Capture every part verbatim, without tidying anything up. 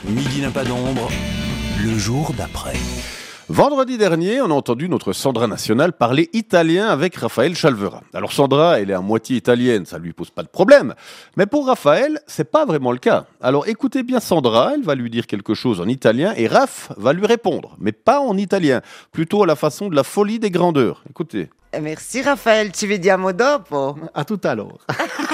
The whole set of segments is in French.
Midi n'a pas d'ombre, le jour d'après. Vendredi dernier, on a entendu notre Sandra nationale parler italien avec Raphaël Chalvera. Alors Sandra, elle est à moitié italienne, ça lui pose pas de problème. Mais pour Raphaël, c'est pas vraiment le cas. Alors écoutez bien Sandra, elle va lui dire quelque chose en italien et Raph va lui répondre. Mais pas en italien, plutôt à la façon de la folie des grandeurs. Écoutez. Merci Raphaël, ci vediamo dopo. À tout à l'heure.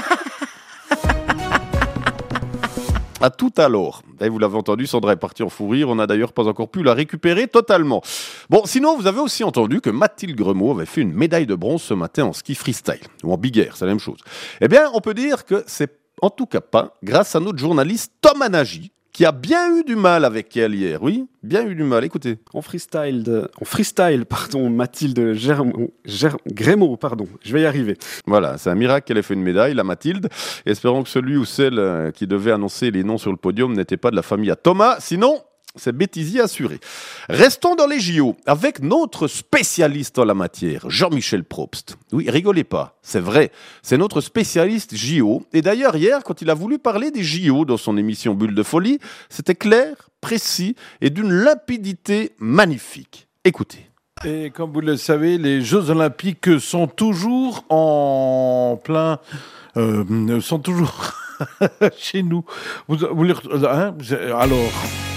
À tout à l'heure. Et vous l'avez entendu, Sandra est partie en fou rire. On n'a d'ailleurs pas encore pu la récupérer totalement. Bon, sinon, vous avez aussi entendu que Mathilde Gremaud avait fait une médaille de bronze ce matin en ski freestyle. Ou en big air, c'est la même chose. Eh bien, on peut dire que c'est en tout cas pas grâce à notre journaliste Tom Anagi, qui a bien eu du mal avec elle hier. Oui, bien eu du mal. Écoutez. En freestyle, de, en freestyle, pardon, Mathilde Germo, Ger, Grémaud, pardon, je vais y arriver. Voilà, c'est un miracle qu'elle ait fait une médaille, la Mathilde. Espérons que celui ou celle qui devait annoncer les noms sur le podium n'était pas de la famille à Thomas. Sinon, c'est bêtisier assuré. Restons dans les J O avec notre spécialiste en la matière, Jean-Michel Probst. Oui, rigolez pas, c'est vrai, c'est notre spécialiste J O. Et d'ailleurs, hier, quand il a voulu parler des J O dans son émission Bulle de Folie, c'était clair, précis et d'une limpidité magnifique. Écoutez. Et comme vous le savez, les Jeux Olympiques sont toujours en plein... Euh, sont toujours chez nous. Vous, vous les, hein, alors...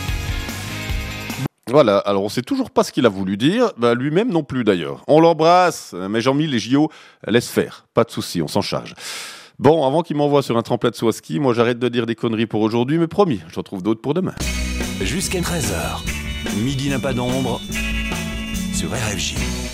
Voilà, alors on sait toujours pas ce qu'il a voulu dire, bah lui-même non plus d'ailleurs. On l'embrasse, mais Jean-Mi, les J O, laisse faire, pas de souci, on s'en charge. Bon, avant qu'il m'envoie sur un tremplin de saut à ski, moi j'arrête de dire des conneries pour aujourd'hui, mais promis, j'en trouve d'autres pour demain. Jusqu'à treize heures, Midi n'a pas d'ombre sur R F J.